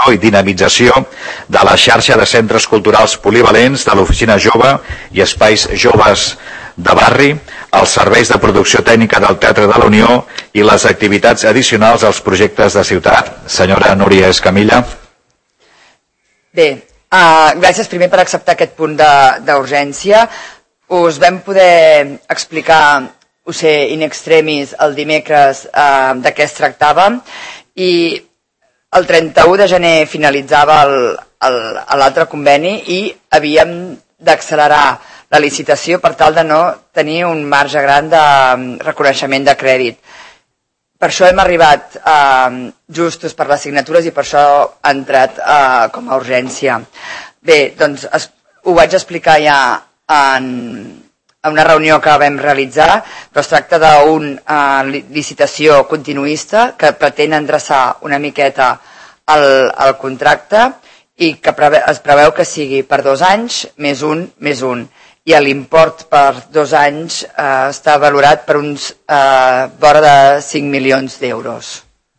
promoció i dinamització de la xarxa de centres culturals polivalents de l'Oficina Jove i Espais Joves de Barri, els serveis de producció tècnica del Teatre de la Unió i les activitats addicionals als projectes de ciutat. Senyora Núria Escamilla. Bé, gràcies primer per acceptar aquest punt d'urgència. Us vam poder explicar, in extremis, el dimecres de què es tractava i el 31 de gener finalitzava l'altre conveni i havíem d'accelerar la licitació per tal de no tenir un marge gran de reconeixement de crèdit. Per això hem arribat justos per les signatures i per això ha entrat com a urgència. Bé, doncs ho vaig explicar ja en una reunió que vam realitzar, però es tracta d'una licitació continuista que pretén endreçar una miqueta el contracte i que es preveu que sigui per 2 anys més un. I l'import per 2 anys està valorat per uns vora de 5 milions d'euros.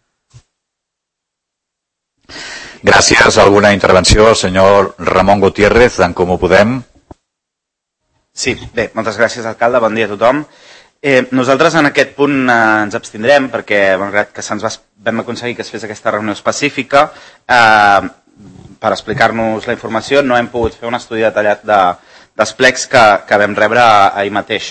Gràcies. Alguna intervenció? El senyor Ramon Gutiérrez, d'en Comú Podem. Sí, bé, moltes gràcies, alcalde. Bon dia a tothom. Nosaltres en aquest punt ens abstindrem perquè, malgrat que vam aconseguir que es fes aquesta reunió específica, per explicar-nos la informació no hem pogut fer un estudi detallat dels plecs que vam rebre ahir mateix.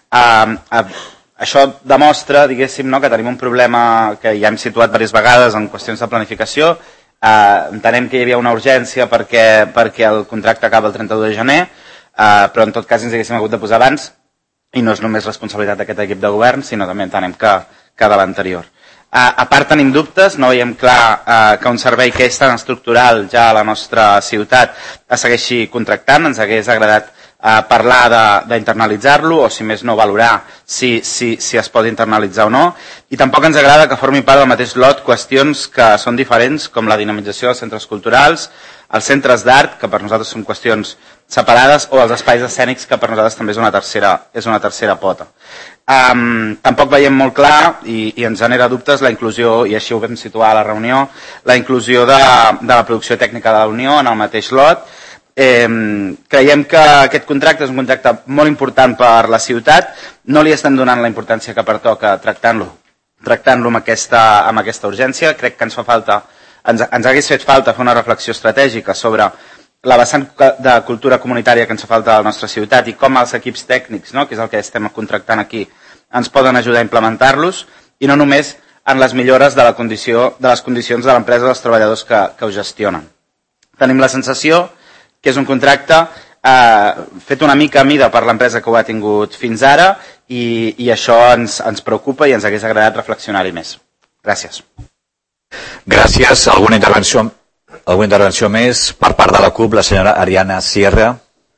Això demostra, diguéssim, que tenim un problema que ja hem situat diverses vegades en qüestions de planificació. Entenem que hi havia una urgència perquè el contracte acaba el 31 de gener, però en tot cas ens haguéssim hagut de posar abans i no és només responsabilitat d'aquest equip de govern, sinó també entenem que de l'anterior. A part tenim dubtes, no veiem clar que un servei que és tan estructural ja a la nostra ciutat es segueixi contractant. Ens hagués agradat parlar d'internalitzar-lo o, si més no, valorar si es pot internalitzar o no. I tampoc ens agrada que formi part del mateix lot qüestions que són diferents, com la dinamització dels centres culturals, els centres d'art, que per nosaltres són qüestions separades, o els espais escènics, que per nosaltres també és una tercera pota. Tampoc veiem molt clar, i ens genera dubtes, la inclusió, i així ho vam situar a la reunió, la inclusió de la producció tècnica de la Unió en el mateix lot. Creiem que aquest contracte és un contracte molt important per la ciutat, no li estem donant la importància que pertoca tractant-lo amb aquesta urgència. Crec que ens hagués fet falta fer una reflexió estratègica sobre la vessant de cultura comunitària que ens fa falta a la nostra ciutat i com els equips tècnics, que és el que estem contractant aquí, ens poden ajudar a implementar-los, i no només en les millores de les condicions de l'empresa i dels treballadors que ho gestionen. Tenim la sensació que és un contracte fet una mica a mida per l'empresa que ho ha tingut fins ara i això ens preocupa i ens hagués agradat reflexionar-hi més. Gràcies. Gràcies. Alguna intervenció més per part de la CUP, la senyora Ariana Sierra.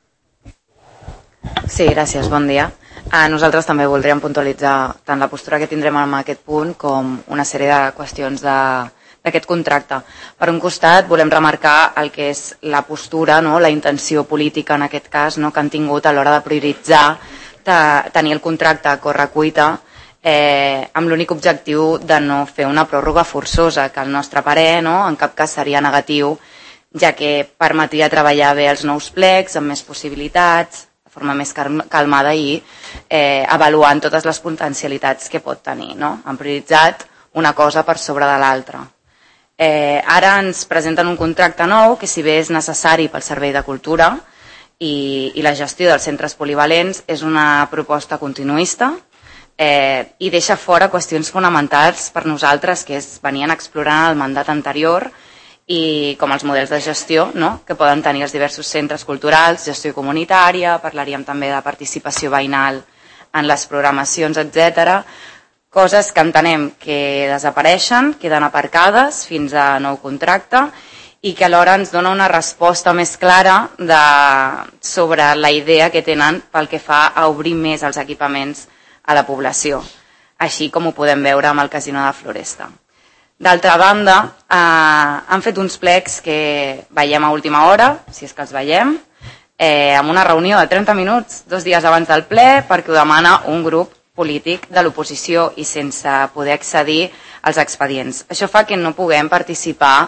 Sí, gràcies, bon dia. Nosaltres també voldríem puntualitzar tant la postura que tindrem en aquest punt com una sèrie de qüestions d'aquest contracte. Per un costat, volem remarcar el que és la postura, la intenció política en aquest cas, que han tingut a l'hora de prioritzar tenir el contracte a correcuita amb l'únic objectiu de no fer una pròrroga forçosa, que al nostre parer en cap cas seria negatiu, ja que permetria treballar bé els nous plecs, amb més possibilitats, de forma més calmada i avaluant totes les potencialitats que pot tenir. Han prioritzat una cosa per sobre de l'altra. Ara ens presenten un contracte nou que, si bé és necessari pel Servei de Cultura i la gestió dels centres polivalents, és una proposta continuista i deixa fora qüestions fonamentals per nosaltres que es venien explorant el mandat anterior, i com els models de gestió que poden tenir els diversos centres culturals, gestió comunitària, parlaríem també de participació veïnal en les programacions, etc. Coses que entenem que desapareixen, queden aparcades fins a nou contracte i que alhora ens dona una resposta més clara sobre la idea que tenen pel que fa a obrir més els equipaments a la població, així com ho podem veure amb el Casino de Floresta. D'altra banda, han fet uns plecs que veiem a última hora, si és que els veiem, amb una reunió de 30 minuts, 2 dies abans del ple, perquè ho demana un grup polític de l'oposició i sense poder accedir als expedients. Això fa que no puguem participar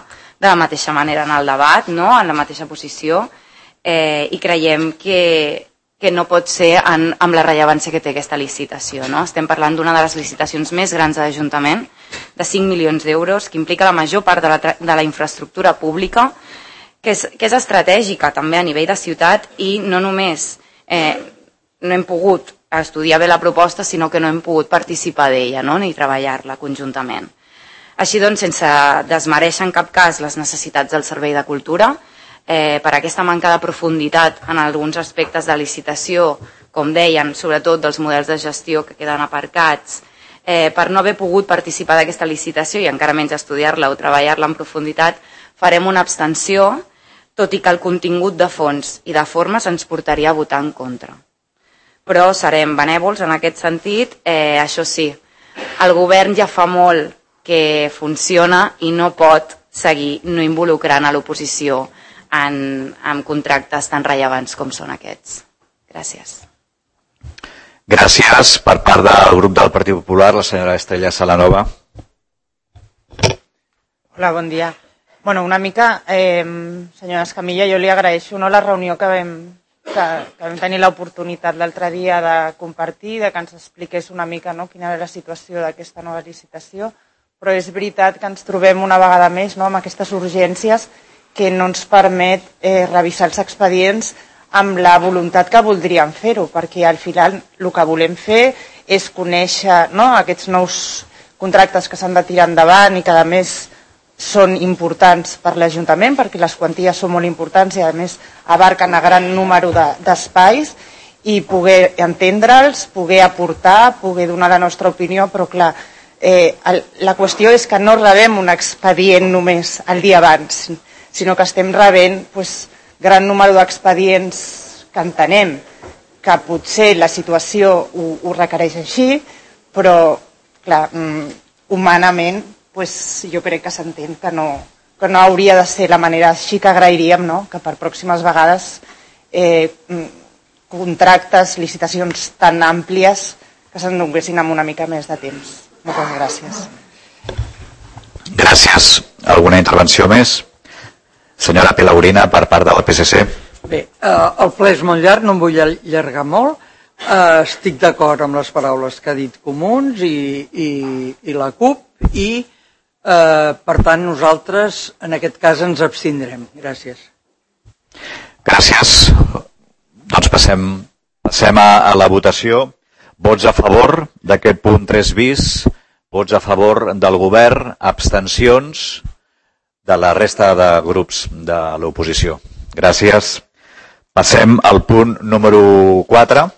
de la mateixa manera en el debat, no? En la mateixa posició, i creiem que no pot ser amb la rellevància que té aquesta licitació. No? Estem parlant d'una de les licitacions més grans de l'Ajuntament, de 5 milions d'euros, que implica la major part de la infraestructura pública, que és estratègica també a nivell de ciutat, i no només no hem pogut estudiar bé la proposta, sinó que no hem pogut participar d'ella, no? Ni treballar-la conjuntament. Així doncs, sense desmereixer en cap cas les necessitats del Servei de Cultura, per aquesta manca de profunditat en alguns aspectes de licitació, com deien, sobretot dels models de gestió que queden aparcats, per no haver pogut participar d'aquesta licitació i encara menys estudiar-la o treballar-la en profunditat, farem una abstenció, tot i que el contingut de fons i de formes ens portaria a votar en contra. Però serem benèvols en aquest sentit. Això sí, el govern ja fa molt que funciona i no pot seguir no involucrant a l'oposició en contractes tan rellevants com són aquests. Gràcies. Gràcies. Per part del grup del Partit Popular, la senyora Estrella Salanova. Hola, bon dia. Bueno, una mica, senyora Escamilla, jo li agraeixo la reunió que vam tenir l'oportunitat l'altre dia de compartir, que ens expliqués una mica quina era la situació d'aquesta nova licitació, però és veritat que ens trobem una vegada més amb aquestes urgències que no ens permet revisar els expedients amb la voluntat que voldríem fer-ho, perquè al final el que volem fer és conèixer aquests nous contractes que s'han de tirar endavant i que a més són importants per l'Ajuntament, perquè les quanties són molt importants i a més abarquen a gran número d'espais, i poder entendre'ls, poder aportar, poder donar la nostra opinió, però clar, la qüestió és que no rebem un expedient només el dia abans, sinó que estem rebent gran número d'expedients que entenem que potser la situació ho requereix així, però clar, humanament jo crec que s'entén que no hauria de ser la manera. Així que agrairíem que per pròximes vegades contractes, licitacions tan àmplies que se'n donguessin amb una mica més de temps. Moltes gràcies. Gràcies. Alguna intervenció més? Senyora Pelaurina, per part del PSC. Bé, el ple és molt llarg, no em vull allargar molt. Estic d'acord amb les paraules que ha dit Comuns i la CUP i, per tant, nosaltres en aquest cas ens abstindrem. Gràcies. Gràcies. Doncs passem a la votació. Vots a favor d'aquest punt 3 bis, vots a favor del govern, abstencions de la resta de grups de l'oposició. Gràcies. Passem al punt número 4.